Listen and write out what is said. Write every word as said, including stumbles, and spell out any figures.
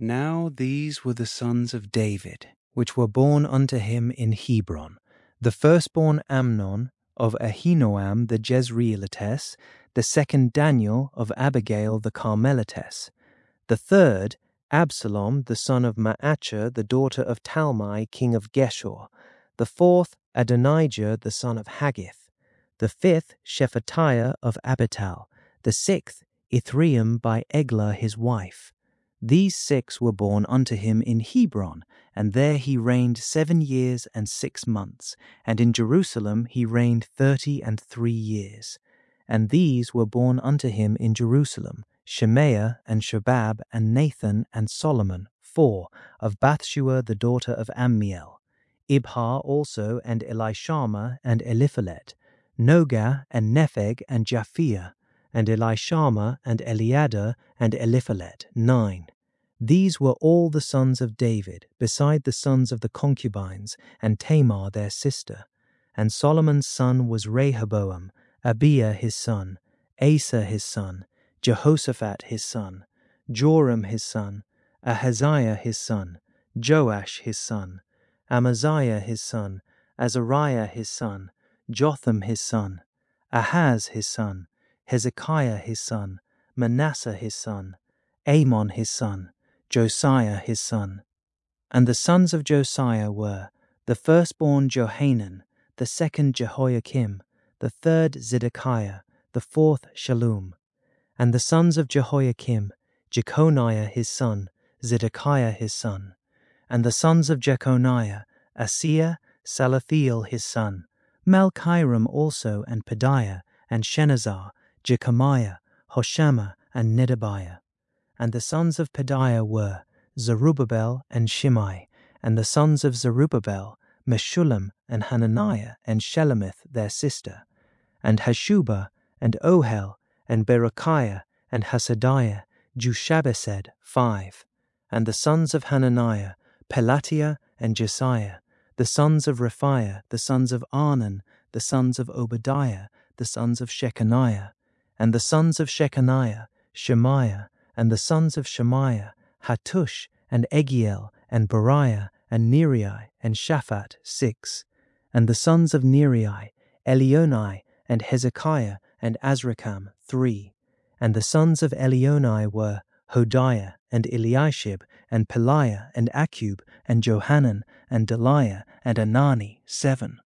Now these were the sons of David, which were born unto him in Hebron: the firstborn Amnon of Ahinoam the Jezreelitess, the second Daniel of Abigail the Carmelitess, the third Absalom the son of Maachah the daughter of Talmai king of Geshur, the fourth Adonijah the son of Haggith, the fifth Shephatiah of Abital, the sixth Ithream by Eglah his wife. These six were born unto him in Hebron, and there he reigned seven years and six months, and in Jerusalem he reigned thirty and three years. And these were born unto him in Jerusalem, Shemaiah and Shobab and Nathan and Solomon, four, of Bathshua the daughter of Ammiel, Ibhar also and Elishama and Eliphalet, Nogah and Nepheg and Japhia, and Elishama and Eliada and Eliphalet, nine. These were all the sons of David, beside the sons of the concubines, and Tamar their sister. And Solomon's son was Rehoboam, Abiah his son, Asa his son, Jehoshaphat his son, Joram his son, Ahaziah his son, Joash his son, Amaziah his son, Azariah his son, Jotham his son, Ahaz his son, Hezekiah his son, Manasseh his son, Amon his son, Josiah his son. And the sons of Josiah were, the firstborn Johanan, the second Jehoiakim, the third Zedekiah, the fourth Shallum. And the sons of Jehoiakim, Jeconiah his son, Zedekiah his son. And the sons of Jeconiah, Asaiah, Salathiel his son, Malchiram also, and Pedaiah, and Shenazar, Jechamiah, Hoshama, and Nedabiah. And the sons of Pedaiah were Zerubbabel and Shimei, and the sons of Zerubbabel, Meshullam, and Hananiah, and Shelemith their sister, and Hashubah, and Ohel, and Berechiah, and Hasadiah, Jushabesed, five. And the sons of Hananiah, Pelatiah, and Jesiah, the sons of Rephaiah, the sons of Arnan, the sons of Obadiah, the sons of Shechaniah, and the sons of Shechaniah, Shemaiah, and the sons of Shemaiah, Hattush, and Egiel, and Bariah, and Neri, and Shaphat, six. And the sons of Neri, Elionai, and Hezekiah, and Azrikam, three. And the sons of Elionai were Hodiah, and Eliashib, and Peliah, and Akub, and Johanan, and Deliah, and Anani, seven.